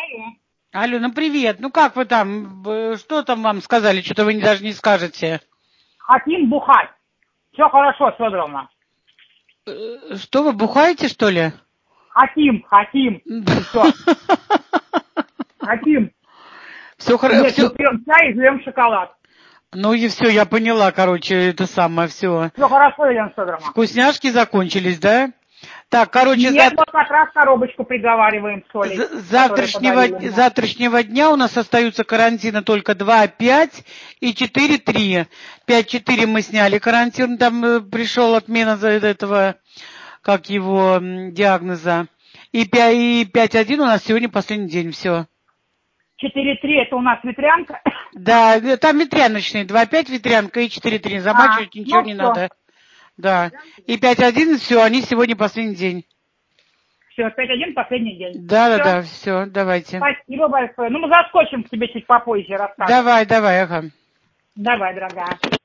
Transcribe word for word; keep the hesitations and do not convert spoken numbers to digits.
Алло. Алло, ну привет. Ну как вы там? Э, Что там вам сказали? Что-то вы даже не скажете. Хотим бухать. Все хорошо, Федоровна. Э, Что вы бухаете, что ли? Хотим, хотим. Все. Хотим. Все хорошо. Нет, мы Все. пьем чай и жуем шоколад. Ну и все, я поняла, короче, это самое, все. Все хорошо, Елена Федоровна. Вкусняшки закончились, да? Так, короче, Нет, за... вот как раз коробочку приговариваем с Олей, з- завтрашнего, которую подарили. завтрашнего дня у нас остаются карантина только два пять и четыре три. пять четыре мы сняли карантин, там э, пришел отмена за этого, как его, м, диагноза. И пять один у нас сегодня последний день, все. четыре три это у нас ветрянка. Да, э, там ветряночные, два пять ветрянка и четыре три. А, Замачивать ничего ну не все. надо. Да. И пять один, все, они сегодня последний день. Все, пять один последний день. Да, да, Все. да, все, давайте. Спасибо большое. Ну, мы заскочим к тебе чуть попозже расскажем. Давай, давай, ага. Давай, дорогая.